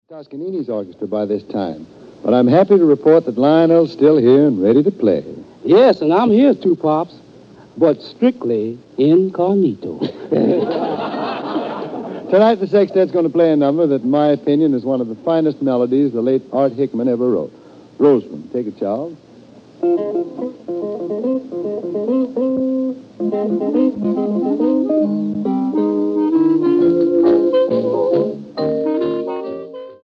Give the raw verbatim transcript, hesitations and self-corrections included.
Toscanini's orchestra by this time, but I'm happy to report that Lionel's still here and ready to play. Yes, and I'm here too, Pops, but strictly incognito. Tonight, the sextet's going to play a number that, in my opinion, is one of the finest melodies the late Art Hickman ever wrote. Roseman, take it, Charles.